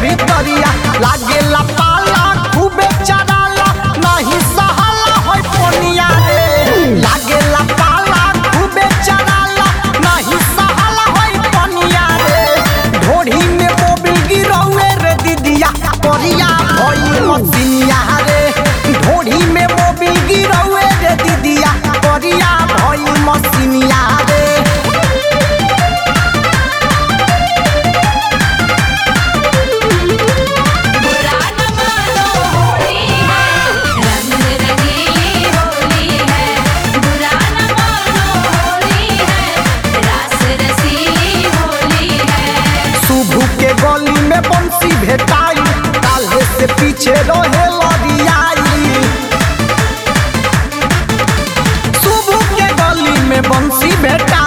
भितरिया लागेला पाला खूबे चराला नहीं सहाला होय पोनिया रे लागेला पाला खूबे चराला नहीं सहाला होय पोनिया रे ढोढ़ी में मोबिल गिरौए रे दीदिया करिया भई मसिनिया रे ढोढ़ी में मोबिल गिरौए रे दीदिया करिया भई मसिनिया रे गली में बंसी भेटाई काल्हे से पीछे रहे लड़ियाई शुभ के गली में बंसी भेटाई